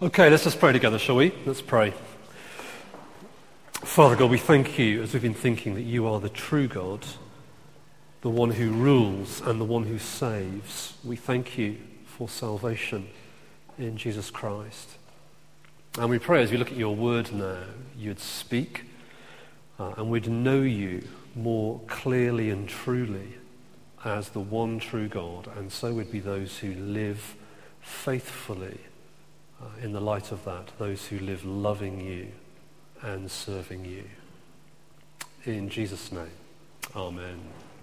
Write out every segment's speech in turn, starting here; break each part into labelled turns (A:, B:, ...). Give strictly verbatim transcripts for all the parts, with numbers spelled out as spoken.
A: Okay, let's just pray together, shall we? Let's pray. Father God, we thank you, as we've been thinking, that you are the true God, the one who rules and the one who saves. We thank you for salvation in Jesus Christ. And we pray as we look at your word now, you'd speak uh, and we'd know you more clearly and truly as the one true God, and so would be those who live faithfully uh, in the light of that, those who live loving you and serving you. In Jesus' name, amen.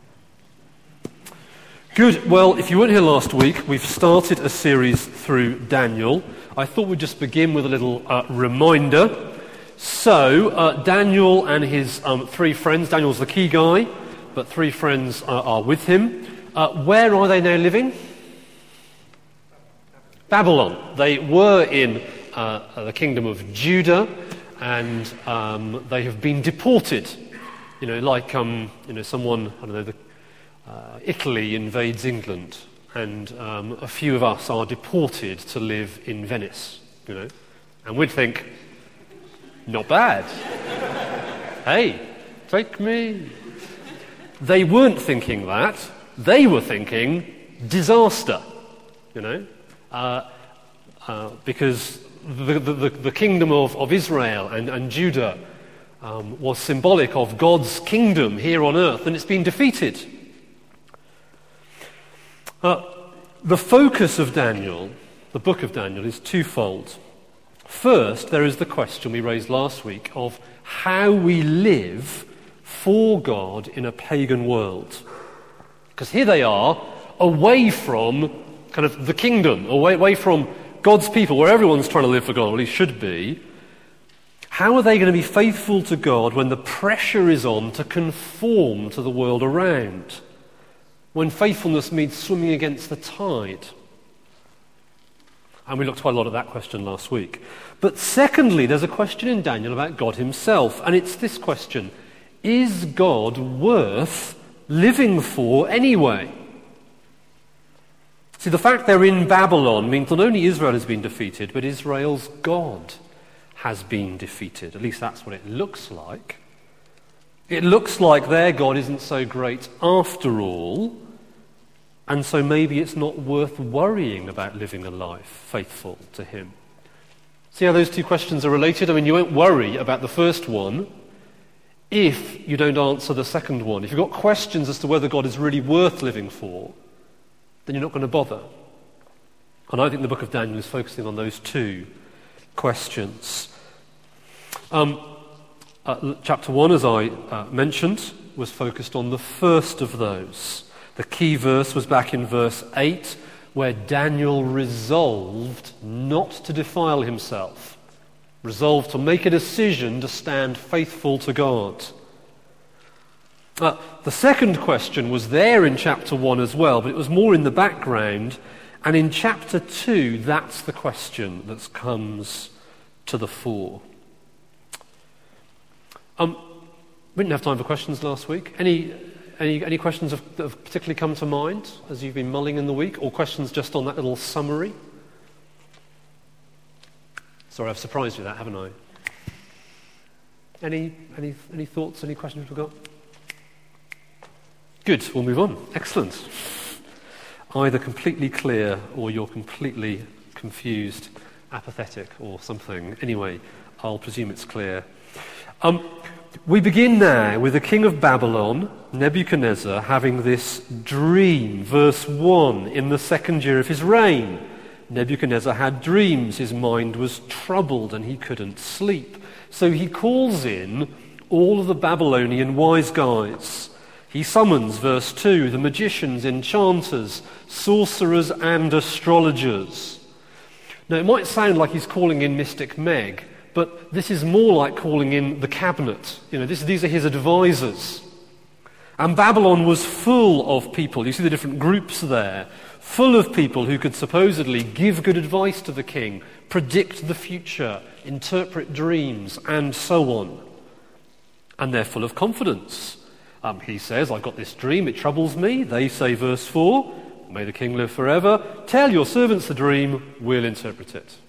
A: Good. Well, if you weren't here last week, we've started a series through Daniel. I thought we'd just begin with a little uh, reminder. So, uh, Daniel and his um, three friends, Daniel's the key guy, but three friends uh, are with him. Uh, where are they now living? Babylon. They were in uh, the kingdom of Judah, and um, they have been deported. You know, like um, you know, someone, I don't know, the, uh, Italy invades England, and um, a few of us are deported to live in Venice. You know, and we'd think, not bad. Hey, take me. They weren't thinking that. They were thinking disaster. You know. Uh, uh, because the, the, the kingdom of, of Israel and, and Judah um, was symbolic of God's kingdom here on earth, and it's been defeated. Uh, the focus of Daniel, the book of Daniel, is twofold. First, there is the question we raised last week of how we live for God in a pagan world. Because here they are, away from kind of the kingdom, away, away from God's people, where everyone's trying to live for God, well, he should be. How are they going to be faithful to God when the pressure is on to conform to the world around? When faithfulness means swimming against the tide? And we looked quite a lot at that question last week. But secondly, there's a question in Daniel about God himself, and it's this question: is God worth living for anyway? See, the fact they're in Babylon means not only Israel has been defeated, but Israel's God has been defeated. At least that's what it looks like. It looks like their God isn't so great after all, and so maybe it's not worth worrying about living a life faithful to him. See how those two questions are related? I mean, you won't worry about the first one if you don't answer the second one. If you've got questions as to whether God is really worth living for, then you're not going to bother. And I think the book of Daniel is focusing on those two questions. Um, uh, chapter one, as I uh, mentioned, was focused on the first of those. The key verse was back in verse eight, where Daniel resolved not to defile himself, resolved to make a decision to stand faithful to God. Uh, the second question was there in chapter one as well, but it was more in the background. And in chapter two, that's the question that comes to the fore. Um, we didn't have time for questions last week. Any any, any questions have, that have particularly come to mind as you've been mulling in the week, or questions just on that little summary? Sorry, I've surprised you with that, haven't I? Any any any thoughts? Any questions we've got? Good, we'll move on. Excellent. Either completely clear or you're completely confused, apathetic or something. Anyway, I'll presume it's clear. Um, we begin now with the king of Babylon, Nebuchadnezzar, having this dream. Verse one, in the second year of his reign, Nebuchadnezzar had dreams. His mind was troubled and he couldn't sleep. So he calls in all of the Babylonian wise guys. He summons, verse two, the magicians, enchanters, sorcerers and astrologers. Now it might sound like he's calling in Mystic Meg, but this is more like calling in the cabinet. You know, this, these are his advisors. And Babylon was full of people, you see the different groups there, full of people who could supposedly give good advice to the king, predict the future, interpret dreams, and so on. And they're full of confidence. Um, he says, I've got this dream, it troubles me. They say, verse four, may the king live forever. Tell your servants the dream, we'll interpret it.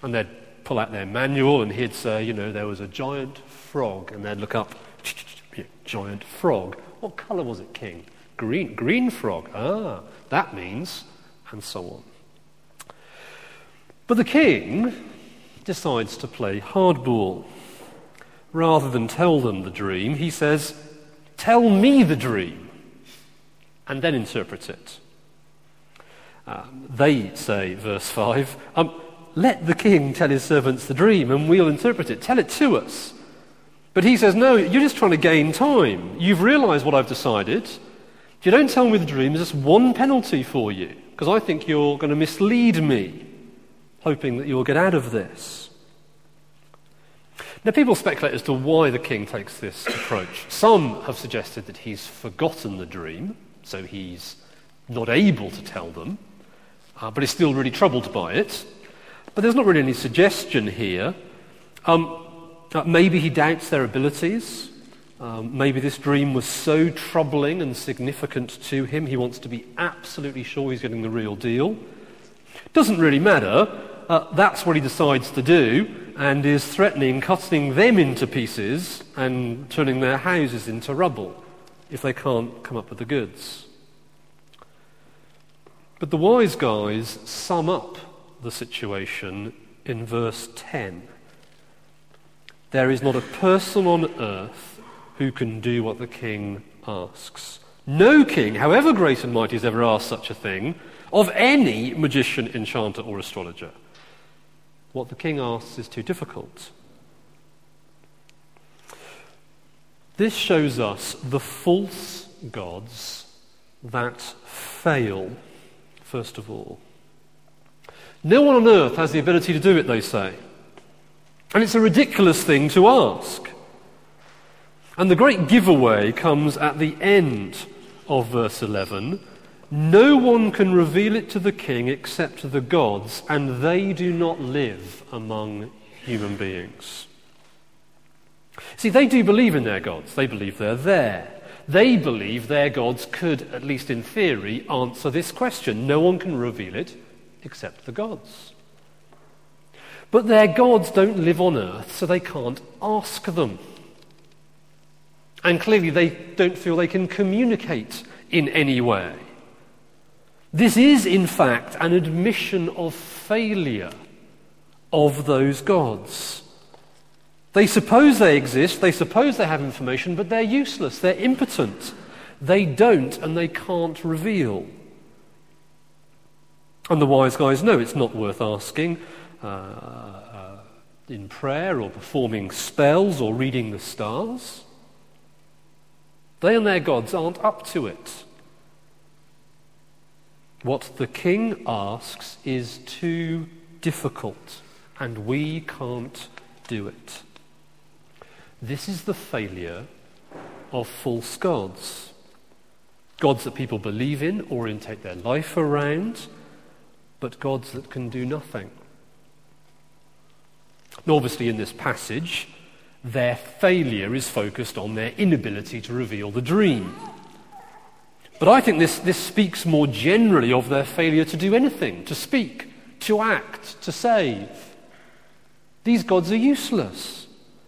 A: And they'd pull out their manual and he'd say, you know, there was a giant frog, and they'd look up, giant frog. What colour was it, king? Green. Green frog. Ah, that means, and so on. But the king decides to play hardball. Rather than tell them the dream, he says, tell me the dream, and then interpret it. Um, they say, verse five, um, let the king tell his servants the dream and we'll interpret it. Tell it to us. But he says, no, you're just trying to gain time. You've realised what I've decided. If you don't tell me the dream, there's just one penalty for you, because I think you're going to mislead me, hoping that you'll get out of this. Now, people speculate as to why the king takes this approach. Some have suggested that he's forgotten the dream, so he's not able to tell them, uh, but is still really troubled by it. But there's not really any suggestion here. Um, uh, maybe he doubts their abilities. Um, maybe this dream was so troubling and significant to him, he wants to be absolutely sure he's getting the real deal. Doesn't really matter. Uh, that's what he decides to do, and is threatening cutting them into pieces and turning their houses into rubble if they can't come up with the goods. But the wise guys sum up the situation in verse ten. There is not a person on earth who can do what the king asks. No king, however great and mighty, has ever asked such a thing of any magician, enchanter, or astrologer. What the king asks is too difficult. This shows us the false gods that fail, first of all. No one on earth has the ability to do it, they say. And it's a ridiculous thing to ask. And the great giveaway comes at the end of verse eleven. No one can reveal it to the king except the gods, and they do not live among human beings. See, they do believe in their gods. They believe they're there. They believe their gods could, at least in theory, answer this question. No one can reveal it except the gods. But their gods don't live on earth, so they can't ask them. And clearly they don't feel they can communicate in any way. This is, in fact, an admission of failure of those gods. They suppose they exist, they suppose they have information, but they're useless, they're impotent. They don't and they can't reveal. And the wise guys know it's not worth asking uh, uh, in prayer or performing spells or reading the stars. They and their gods aren't up to it. What the king asks is too difficult, and we can't do it. This is the failure of false gods. Gods that people believe in, orientate their life around, but gods that can do nothing. And obviously in this passage, their failure is focused on their inability to reveal the dream. But I think this, this speaks more generally of their failure to do anything, to speak, to act, to save. These gods are useless.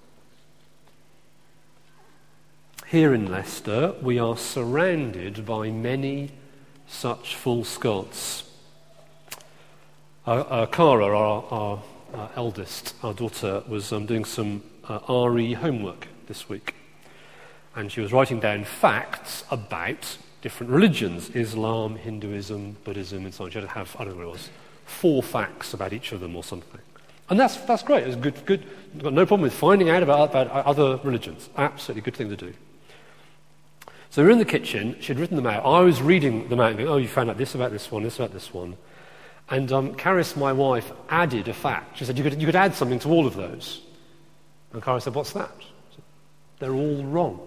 A: Here in Leicester, we are surrounded by many such false gods. Uh, uh, Cara, our, our, our eldest, our daughter, was um, doing some uh, R E homework this week. And she was writing down facts about different religions, Islam, Hinduism, Buddhism, and so on. She had to have, I don't know what it was, four facts about each of them or something. And that's that's great. It's good, good. Got no problem with finding out about, about other religions. Absolutely good thing to do. So we were in the kitchen. She'd written them out. I was reading them out and going, oh, you found out this about this one, this about this one. And um, Caris, my wife, added a fact. She said, you could, you could add something to all of those. And Caris said, what's that? Said, they're all wrong.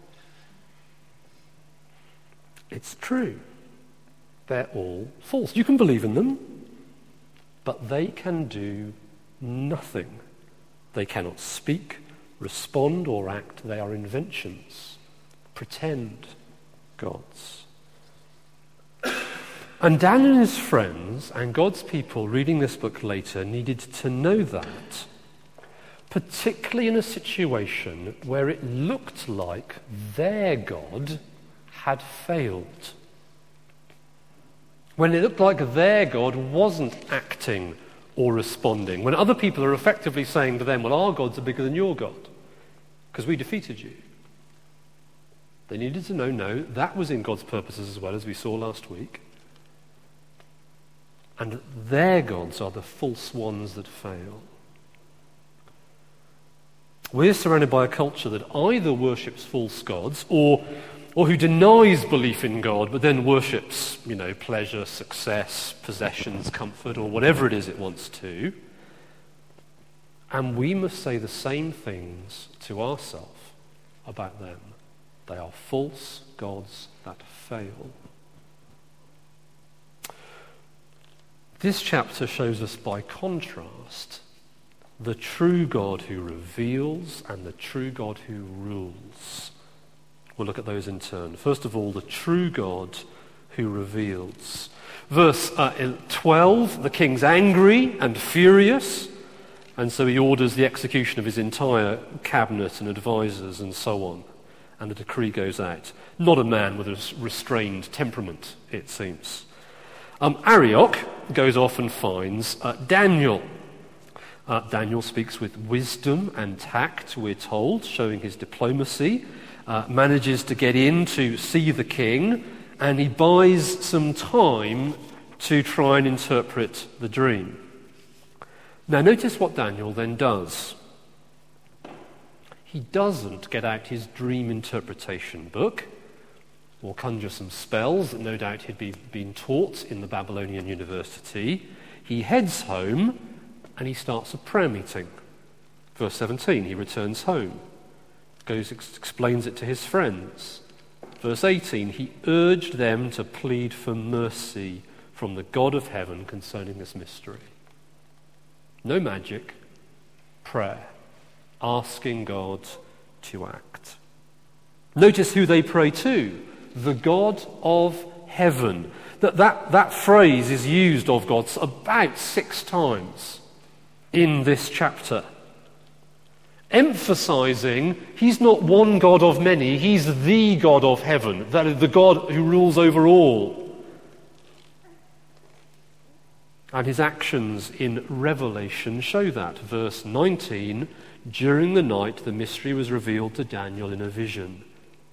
A: It's true. They're all false. You can believe in them, but they can do nothing. They cannot speak, respond, or act. They are inventions, pretend gods. And Daniel and his friends and God's people reading this book later needed to know that, particularly in a situation where it looked like their God had failed. When it looked like their God wasn't acting or responding. When other people are effectively saying to them, well, our gods are bigger than your God because we defeated you. They needed to know, no, that was in God's purposes as well, as we saw last week. And their gods are the false ones that fail. We're surrounded by a culture that either worships false gods or or who denies belief in God but then worships, you know, pleasure, success, possessions, comfort, or whatever it is it wants to. And we must say the same things to ourselves about them. They are false gods that fail. This chapter shows us by contrast the true God who reveals and the true God who rules. We'll look at those in turn. First of all, the true God who reveals. Verse uh, twelve, the king's angry and furious, and so he orders the execution of his entire cabinet and advisors and so on. And the decree goes out. Not a man with a restrained temperament, it seems. Um, Arioch goes off and finds uh, Daniel. Uh, Daniel speaks with wisdom and tact, we're told, showing his diplomacy. Uh, manages to get in to see the king, and he buys some time to try and interpret the dream. Now notice what Daniel then does. He doesn't get out his dream interpretation book or conjure some spells that no doubt he'd be, been taught in the Babylonian university. He heads home and he starts a prayer meeting. Verse seventeen, he returns home. Goes, ex- explains it to his friends. Verse eighteen, he urged them to plead for mercy from the God of heaven concerning this mystery. No magic, prayer, asking God to act. Notice who they pray to, the God of heaven. That, that, that phrase is used of God about six times in this chapter, emphasizing he's not one God of many, he's the God of heaven, that is the God who rules over all. And his actions in Revelation show that. Verse nineteen, during the night the mystery was revealed to Daniel in a vision.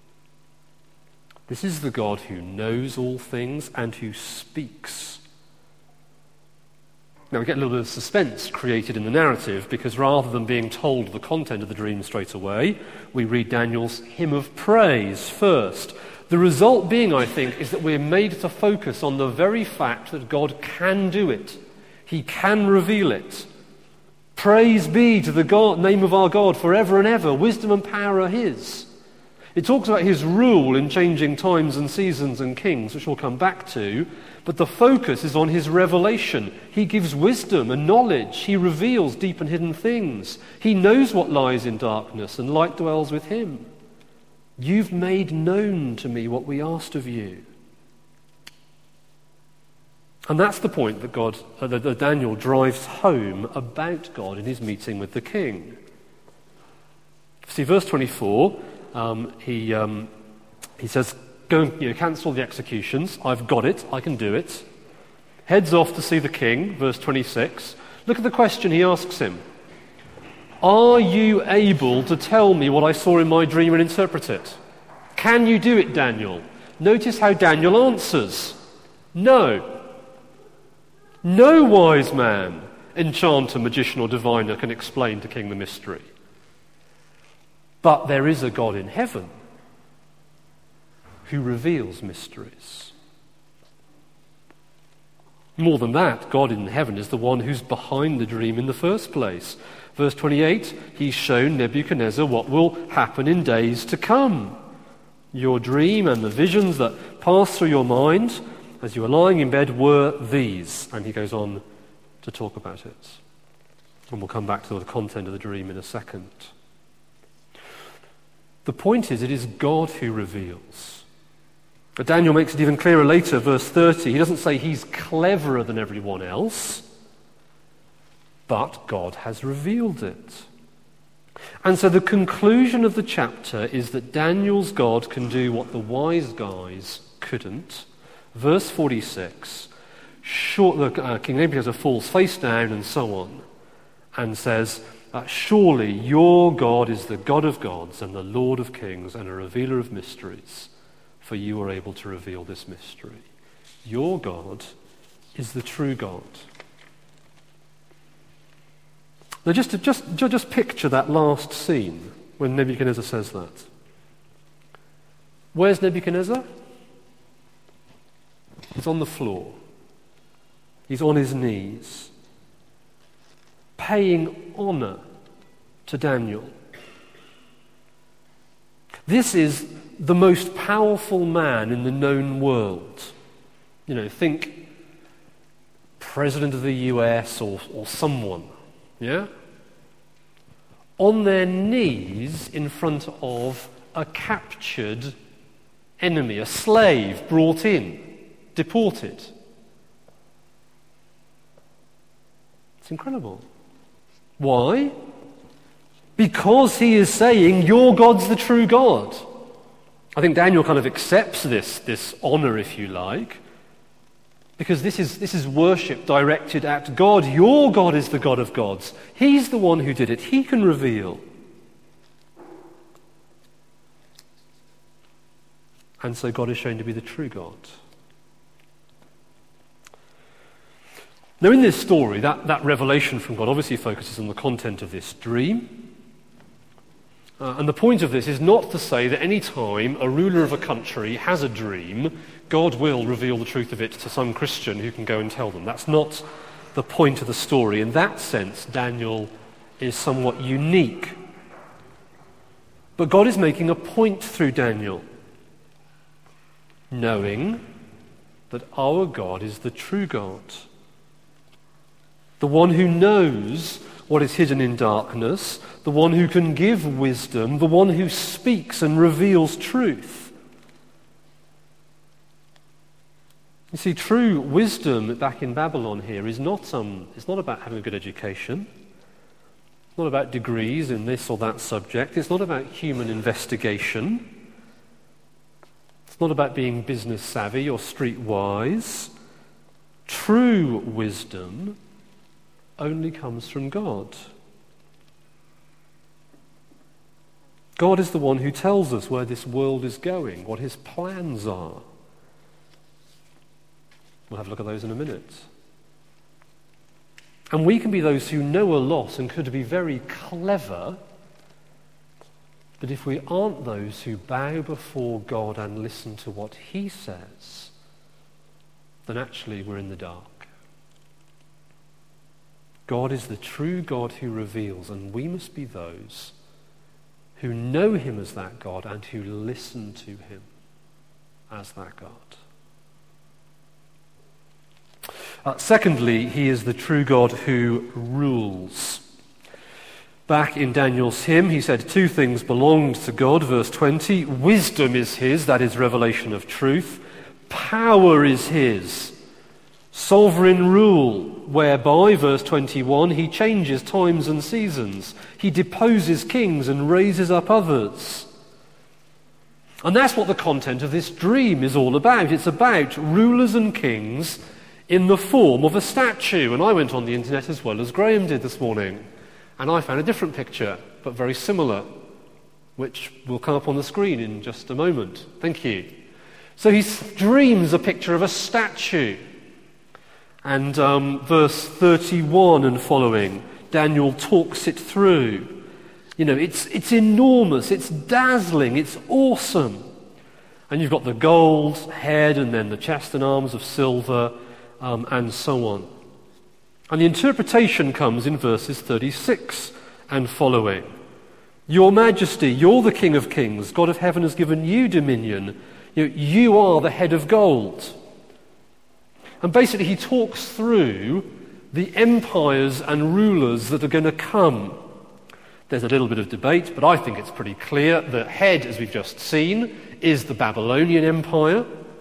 A: This is the God who knows all things and who speaks. Now we get a little bit of suspense created in the narrative because rather than being told the content of the dream straight away, we read Daniel's hymn of praise first. The result being, I think, is that we're made to focus on the very fact that God can do it. He can reveal it. Praise be to the God, name of our God forever and ever. Wisdom and power are his. It talks about his rule in changing times and seasons and kings, which we'll come back to, but the focus is on his revelation. He gives wisdom and knowledge. He reveals deep and hidden things. He knows what lies in darkness, and light dwells with him. You've made known to me what we asked of you. And that's the point that God, uh, that Daniel drives home about God in his meeting with the king. See, verse twenty-four, um, he um, he says, "Go and you know, cancel the executions. I've got it. I can do it." Heads off to see the king. Verse twenty-six. Look at the question he asks him. Are you able to tell me what I saw in my dream and interpret it? Can you do it, Daniel? Notice how Daniel answers. No. No wise man, enchanter, magician, or diviner can explain to king the mystery. But there is a God in heaven who reveals mysteries. More than that, God in heaven is the one who's behind the dream in the first place. Verse twenty-eight, he's shown Nebuchadnezzar what will happen in days to come. Your dream and the visions that passed through your mind as you were lying in bed were these. And he goes on to talk about it. And we'll come back to the content of the dream in a second. The point is, it is God who reveals. But Daniel makes it even clearer later, verse thirty. He doesn't say he's cleverer than everyone else, but God has revealed it. And so the conclusion of the chapter is that Daniel's God can do what the wise guys couldn't. Verse forty-six, short, uh, King Nebuchadnezzar falls face down and so on, and says, uh, surely your God is the God of gods and the Lord of kings and a revealer of mysteries, for you are able to reveal this mystery. Your God is the true God. Now just, to, just, just picture that last scene when Nebuchadnezzar says that. Where's Nebuchadnezzar? He's on the floor. He's on his knees, paying honor to Daniel. This is the most powerful man in the known world. You know, think President of the U S or, or someone, yeah? On their knees in front of a captured enemy, a slave brought in, deported. It's incredible. Why? Because he is saying, your God's the true God. I think Daniel kind of accepts this, this honor, if you like, because this is, this is worship directed at God. Your God is the God of gods. He's the one who did it. He can reveal. And so God is shown to be the true God. Now in this story, that, that revelation from God obviously focuses on the content of this dream. Uh, and the point of this is not to say that any time a ruler of a country has a dream, God will reveal the truth of it to some Christian who can go and tell them. That's not the point of the story. In that sense, Daniel is somewhat unique. But God is making a point through Daniel, knowing that our God is the true God, the one who knows what is hidden in darkness, the one who can give wisdom, the one who speaks and reveals truth. You see, true wisdom back in Babylon here is not um, it's not about having a good education. It's not about degrees in this or that subject. It's not about human investigation. It's not about being business savvy or streetwise. True wisdom only comes from God. God is the one who tells us where this world is going, what his plans are. We'll have a look at those in a minute. And we can be those who know a lot and could be very clever, but if we aren't those who bow before God and listen to what he says, then actually we're in the dark. God is the true God who reveals, and we must be those who know him as that God and who listen to him as that God. Uh, secondly, he is the true God who rules. Back in Daniel's hymn, he said two things belonged to God, verse twenty. Wisdom is his, that is revelation of truth. Power is his, sovereign rule, whereby, verse twenty-one, he changes times and seasons. He deposes kings and raises up others. And that's what the content of this dream is all about. It's about rulers and kings in the form of a statue. And I went on the internet as well as Graham did this morning, and I found a different picture, but very similar, which will come up on the screen in just a moment. Thank you. So he dreams a picture of a statue. And um, verse thirty-one and following, Daniel talks it through. You know, it's it's enormous, it's dazzling, it's awesome. And you've got the gold head and then the chest and arms of silver, um, and so on. And the interpretation comes in verses thirty-six and following. Your Majesty, you're the King of Kings. God of heaven has given you dominion. You, you are the head of gold. And basically he talks through the empires and rulers that are going to come. There's a little bit of debate, but I think it's pretty clear. The head, as we've just seen, is the Babylonian Empire.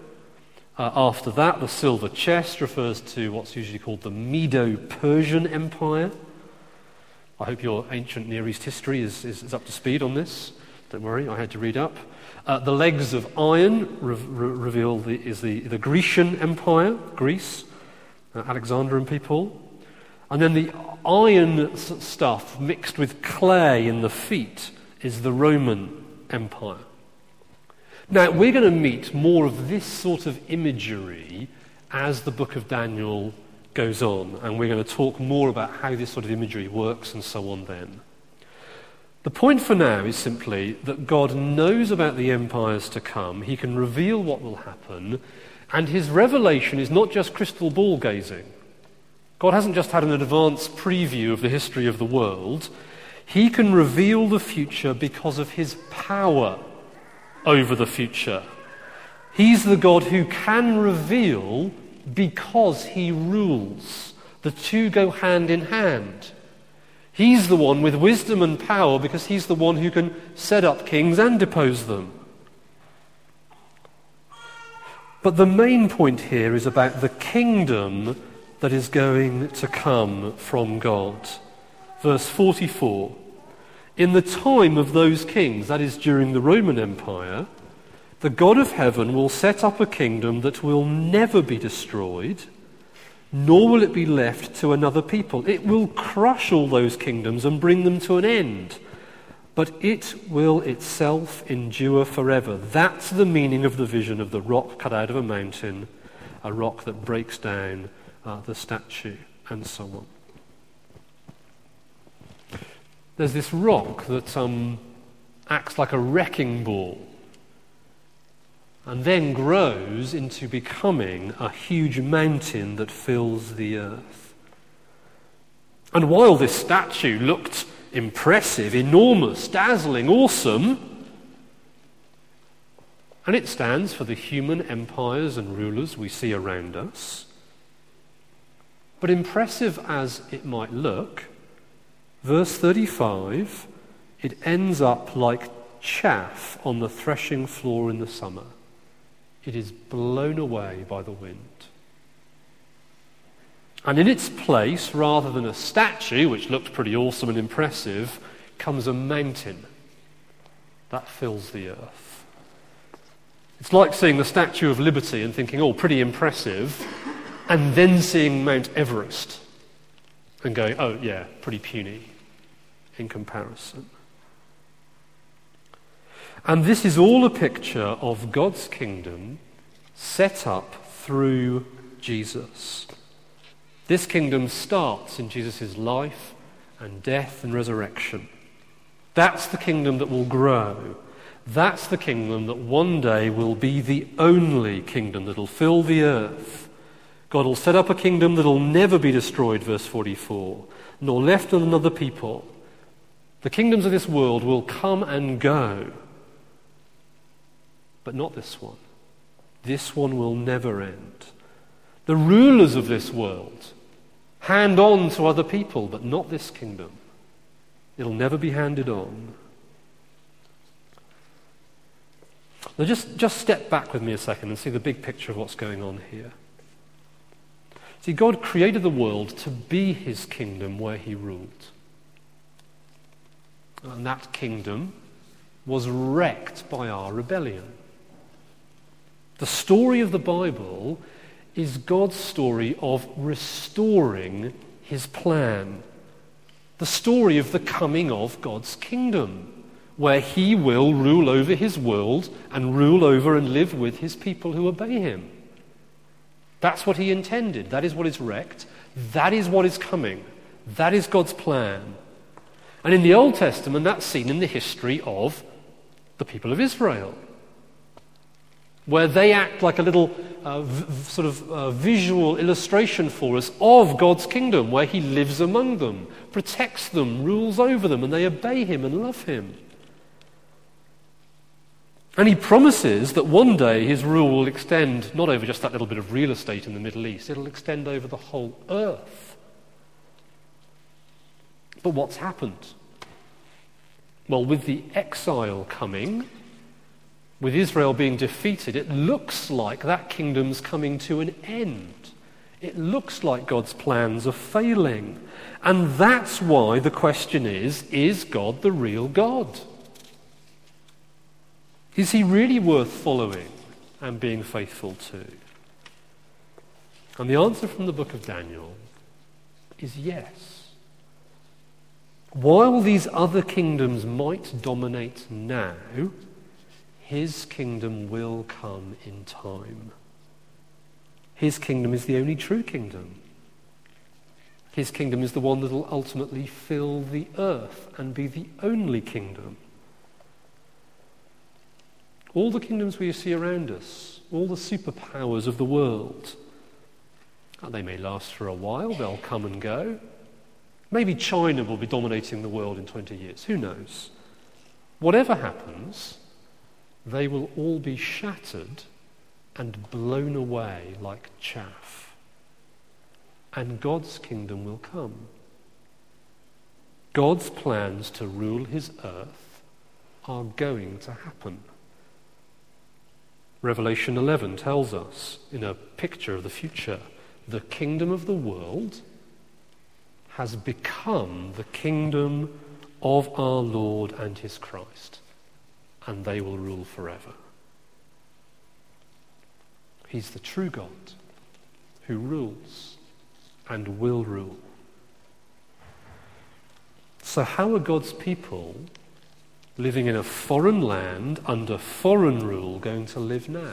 A: Uh, after that, the silver chest refers to what's usually called the Medo-Persian Empire. I hope your ancient Near East history is, is, is up to speed on this. Don't worry, I had to read up. Uh, the legs of iron re- re- reveal the, is the, the Grecian Empire, Greece, uh, Alexander and people. And then the iron s- stuff mixed with clay in the feet is the Roman Empire. Now, we're going to meet more of this sort of imagery as the book of Daniel goes on, and we're going to talk more about how this sort of imagery works and so on then. The point for now is simply that God knows about the empires to come, he can reveal what will happen, and his revelation is not just crystal ball gazing. God hasn't just had an advanced preview of the history of the world. He can reveal the future because of his power over the future. He's the God who can reveal because he rules. The two go hand in hand. He's the one with wisdom and power because he's the one who can set up kings and depose them. But the main point here is about the kingdom that is going to come from God. Verse forty-four. In the time of those kings, that is during the Roman Empire, the God of heaven will set up a kingdom that will never be destroyed, nor will it be left to another people. It will crush all those kingdoms and bring them to an end, but it will itself endure forever. That's the meaning of the vision of the rock cut out of a mountain, a rock that breaks down uh, the statue, and so on. There's this rock that um, acts like a wrecking ball and then grows into becoming a huge mountain that fills the earth. And while this statue looked impressive, enormous, dazzling, awesome, and it stands for the human empires and rulers we see around us, but impressive as it might look, verse thirty-five, it ends up like chaff on the threshing floor in the summer. It is blown away by the wind. And in its place, rather than a statue, which looked pretty awesome and impressive, comes a mountain that fills the earth. It's like seeing the Statue of Liberty and thinking, oh, pretty impressive, and then seeing Mount Everest and going, oh, yeah, pretty puny in comparison. And this is all a picture of God's kingdom set up through Jesus. This kingdom starts in Jesus' life and death and resurrection. That's the kingdom that will grow. That's the kingdom that one day will be the only kingdom that will fill the earth. God will set up a kingdom that will never be destroyed, verse forty-four, nor left to another people. The kingdoms of this world will come and go, but not this one. This one will never end. The rulers of this world hand on to other people, but not this kingdom. It'll never be handed on. Now just, just step back with me a second and see the big picture of what's going on here. See, God created the world to be his kingdom where he ruled. And that kingdom was wrecked by our rebellion. The story of the Bible is God's story of restoring his plan. The story of the coming of God's kingdom, where he will rule over his world and rule over and live with his people who obey him. That's what he intended. That is what is wrecked. That is what is coming. That is God's plan. And in the Old Testament, that's seen in the history of the people of Israel, where they act like a little uh, v- sort of uh, visual illustration for us of God's kingdom, where he lives among them, protects them, rules over them, and they obey him and love him. And he promises that one day his rule will extend not over just that little bit of real estate in the Middle East, it'll extend over the whole earth. But what's happened? Well, with the exile coming, with Israel being defeated, it looks like that kingdom's coming to an end. It looks like God's plans are failing. And that's why the question is, is God the real God? Is he really worth following and being faithful to? And the answer from the book of Daniel is yes. While these other kingdoms might dominate now, his kingdom will come in time. His kingdom is the only true kingdom. His kingdom is the one that will ultimately fill the earth and be the only kingdom. All the kingdoms we see around us, all the superpowers of the world, they may last for a while, they'll come and go. Maybe China will be dominating the world in twenty years, who knows? Whatever happens, they will all be shattered and blown away like chaff. And God's kingdom will come. God's plans to rule his earth are going to happen. Revelation eleven tells us, in a picture of the future, the kingdom of the world has become the kingdom of our Lord and his Christ, and they will rule forever. He's the true God who rules and will rule. So how are God's people living in a foreign land under foreign rule going to live now?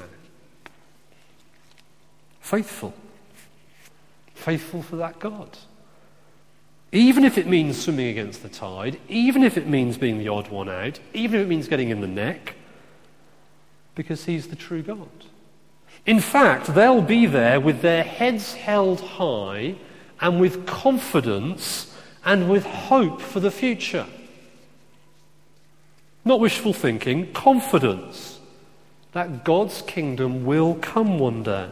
A: Faithful. Faithful for that God. Even if it means swimming against the tide, even if it means being the odd one out, even if it means getting in the neck, because he's the true God. In fact, they'll be there with their heads held high and with confidence and with hope for the future. Not wishful thinking, confidence that God's kingdom will come one day.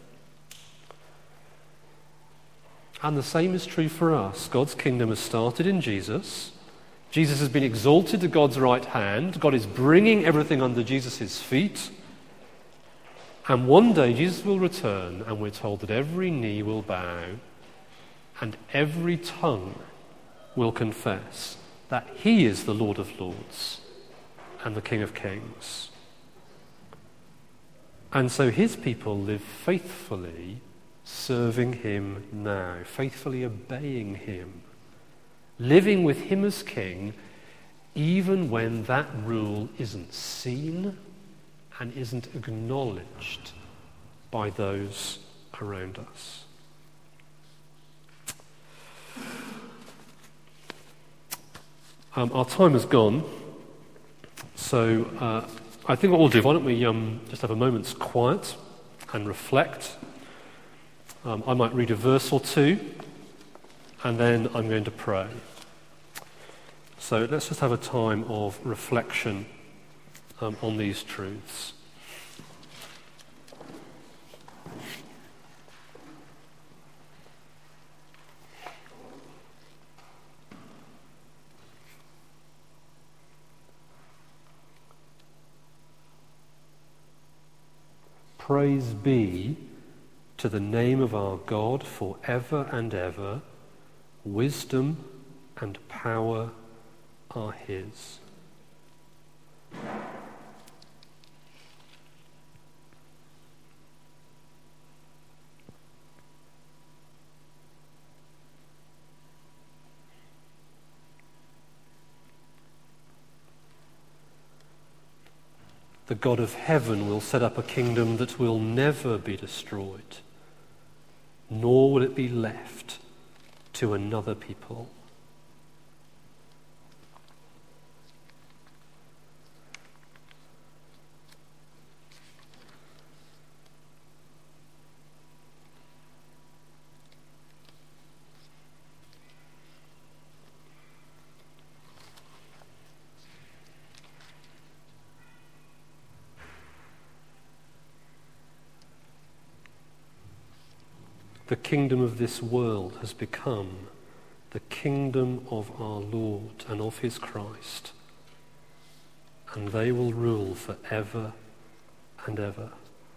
A: And the same is true for us. God's kingdom has started in Jesus. Jesus has been exalted to God's right hand. God is bringing everything under Jesus' feet. And one day Jesus will return, and we're told that every knee will bow and every tongue will confess that he is the Lord of Lords and the King of Kings. And so his people live faithfully serving him now, faithfully obeying him, living with him as king, even when that rule isn't seen and isn't acknowledged by those around us. Um, our time has gone, so uh, I think what we'll do, why don't we um, just have a moment's quiet and reflect. Um, I might read a verse or two, and then I'm going to pray. So let's just have a time of reflection um, on these truths. Praise be to the name of our God forever and ever. Wisdom and power are his. The God of heaven will set up a kingdom that will never be destroyed, nor will it be left to another people. The kingdom of this world has become the kingdom of our Lord and of his Christ, and they will rule forever and ever.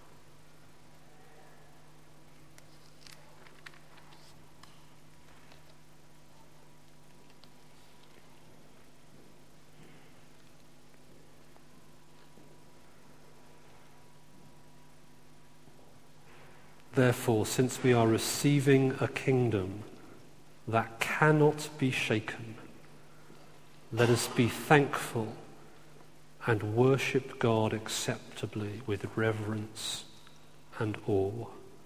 A: Therefore, since we are receiving a kingdom that cannot be shaken, let us be thankful and worship God acceptably with reverence and awe.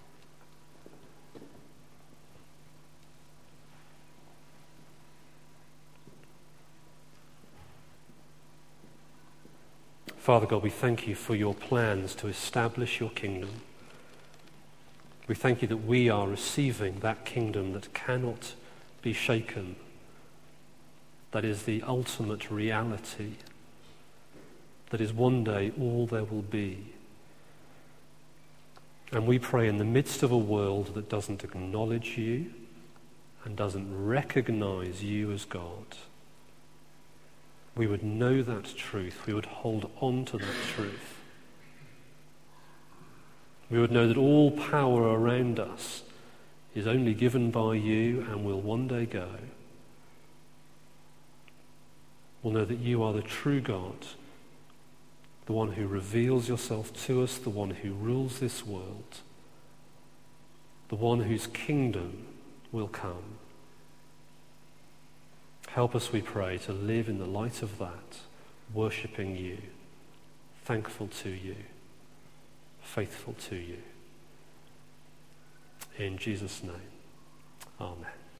A: Father God, we thank you for your plans to establish your kingdom. We thank you that we are receiving that kingdom that cannot be shaken, that is the ultimate reality, that is one day all there will be. And we pray in the midst of a world that doesn't acknowledge you and doesn't recognize you as God, we would know that truth, we would hold on to that truth. We would know that all power around us is only given by you and will one day go. We'll know that you are the true God, the one who reveals yourself to us, the one who rules this world, the one whose kingdom will come. Help us, we pray, to live in the light of that, worshipping you, thankful to you, faithful to you. In Jesus' name, amen.